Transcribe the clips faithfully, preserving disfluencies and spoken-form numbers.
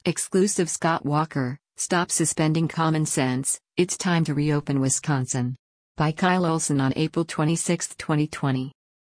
Exclusive Scott Walker, Stop Suspending Common Sense, It's Time to Reopen Wisconsin. By Kyle Olson on April twenty-sixth, twenty twenty.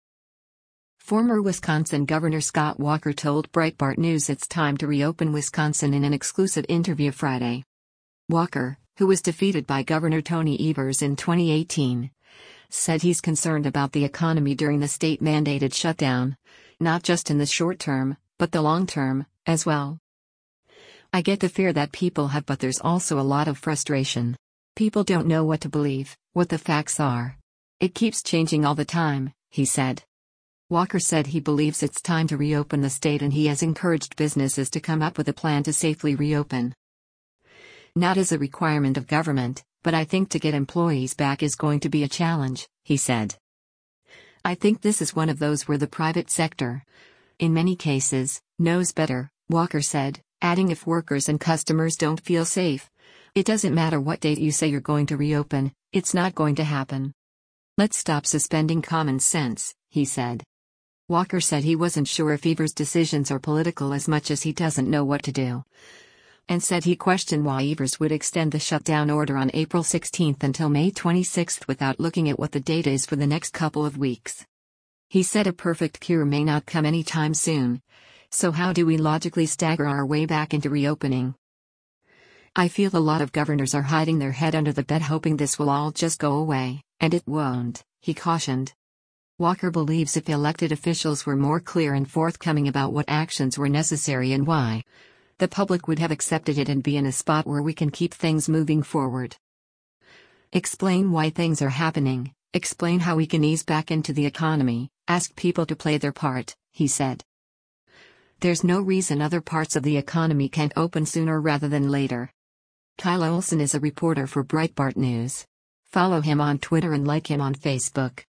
Former Wisconsin Governor Scott Walker told Breitbart News it's time to reopen Wisconsin in an exclusive interview Friday. Walker, who was defeated by Governor Tony Evers in twenty eighteen, said he's concerned about the economy during the state-mandated shutdown, not just in the short term, but the long term, as well. I get the fear that people have, but there's also a lot of frustration. People don't know what to believe, what the facts are. It keeps changing all the time, he said. Walker said he believes it's time to reopen the state and he has encouraged businesses to come up with a plan to safely reopen. Not as a requirement of government, but I think to get employees back is going to be a challenge, he said. I think this is one of those where the private sector, in many cases, knows better, Walker said, adding if workers and customers don't feel safe, it doesn't matter what date you say you're going to reopen, it's not going to happen. Let's stop suspending common sense, he said. Walker said he wasn't sure if Evers' decisions are political as much as he doesn't know what to do, and said he questioned why Evers would extend the shutdown order on April sixteenth until May twenty-sixth without looking at what the data is for the next couple of weeks. He said a perfect cure may not come anytime soon, so how do we logically stagger our way back into reopening? I feel a lot of governors are hiding their head under the bed hoping this will all just go away, and it won't, he cautioned. Walker believes if elected officials were more clear and forthcoming about what actions were necessary and why, the public would have accepted it and be in a spot where we can keep things moving forward. Explain why things are happening, explain how we can ease back into the economy, ask people to play their part, he said. There's no reason other parts of the economy can't open sooner rather than later. Kyle Olson is a reporter for Breitbart News. Follow him on Twitter and like him on Facebook.